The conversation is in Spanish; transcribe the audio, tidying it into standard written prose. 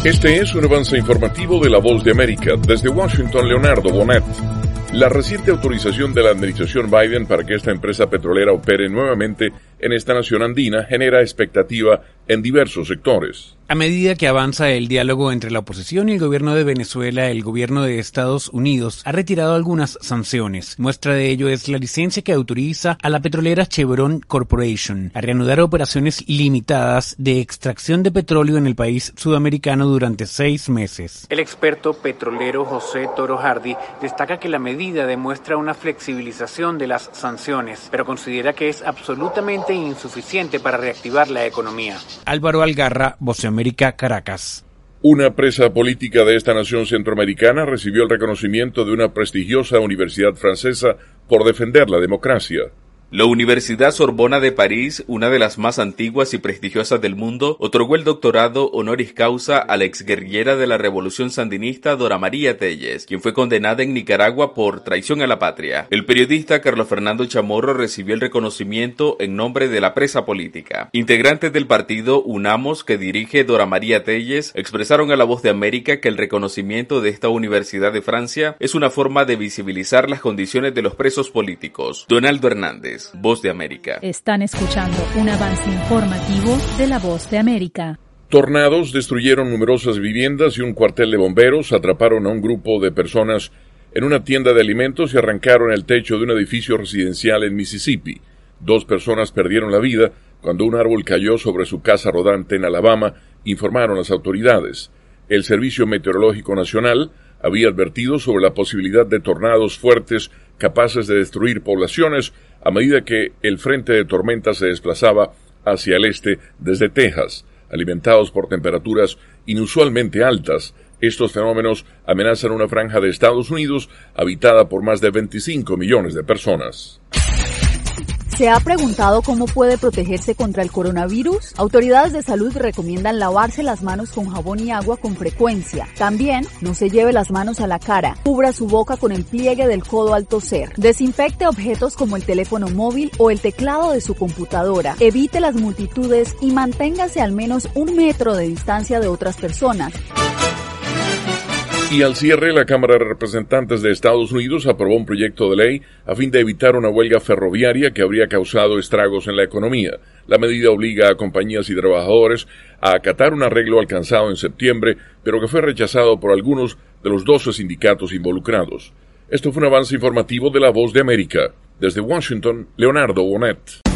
Este es un avance informativo de La Voz de América. Desde Washington, Leonardo Bonet. La reciente autorización de la administración Biden para que esta empresa petrolera opere nuevamente en esta nación andina genera expectativa en diversos sectores. A medida que avanza el diálogo entre la oposición y el gobierno de Venezuela, el gobierno de Estados Unidos ha retirado algunas sanciones. Muestra de ello es la licencia que autoriza a la petrolera Chevron Corporation a reanudar operaciones limitadas de extracción de petróleo en el país sudamericano durante 6 meses. El experto petrolero José Toro Hardy destaca que la medida demuestra una flexibilización de las sanciones, pero considera que es absolutamente insuficiente para reactivar la economía. Álvaro Algarra, Voz de América, Caracas. Una presa política de esta nación centroamericana recibió el reconocimiento de una prestigiosa universidad francesa por defender la democracia. La Universidad Sorbona de París, una de las más antiguas y prestigiosas del mundo, otorgó el doctorado honoris causa a la exguerrillera de la Revolución Sandinista Dora María Telles, quien fue condenada en Nicaragua por traición a la patria. El periodista Carlos Fernando Chamorro recibió el reconocimiento en nombre de la presa política. Integrantes del partido Unamos, que dirige Dora María Telles, expresaron a La Voz de América que el reconocimiento de esta universidad de Francia es una forma de visibilizar las condiciones de los presos políticos. Donaldo Hernández, Voz de América. Están escuchando un avance informativo de La Voz de América. Tornados destruyeron numerosas viviendas y un cuartel de bomberos, atraparon a un grupo de personas en una tienda de alimentos y arrancaron el techo de un edificio residencial en Mississippi. 2 personas perdieron la vida cuando un árbol cayó sobre su casa rodante en Alabama, informaron las autoridades. El Servicio Meteorológico Nacional había advertido sobre la posibilidad de tornados fuertes capaces de destruir poblaciones a medida que el frente de tormenta se desplazaba hacia el este desde Texas. Alimentados por temperaturas inusualmente altas, estos fenómenos amenazan una franja de Estados Unidos habitada por más de 25 millones de personas. ¿Se ha preguntado cómo puede protegerse contra el coronavirus? Autoridades de salud recomiendan lavarse las manos con jabón y agua con frecuencia. También, no se lleve las manos a la cara. Cubra su boca con el pliegue del codo al toser. Desinfecte objetos como el teléfono móvil o el teclado de su computadora. Evite las multitudes y manténgase al menos 1 metro de distancia de otras personas. Y al cierre, la Cámara de Representantes de Estados Unidos aprobó un proyecto de ley a fin de evitar una huelga ferroviaria que habría causado estragos en la economía. La medida obliga a compañías y trabajadores a acatar un arreglo alcanzado en septiembre, pero que fue rechazado por algunos de los 12 sindicatos involucrados. Esto fue un avance informativo de La Voz de América. Desde Washington, Leonardo Bonet.